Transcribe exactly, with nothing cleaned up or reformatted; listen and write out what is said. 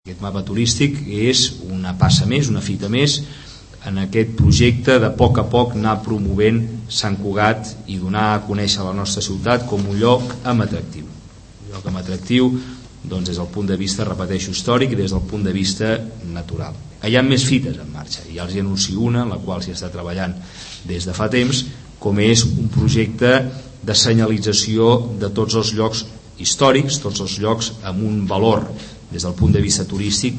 Aquest mapa turístic és una passa més, una fita més en aquest projecte de a poc a poc anar promovent Sant Cugat i donar a conèixer la nostra ciutat com un lloc amb atractiu. Un lloc amb atractiu doncs, des del punt de vista, repeteixo, històric i des del punt de vista natural. Hi ha més fites en marxa, ja els hi anuncio una, en la qual s'hi està treballant des de fa temps, com és un projecte de senyalització de tots els llocs històrics, tots els llocs amb un valor des del punt de vista turístic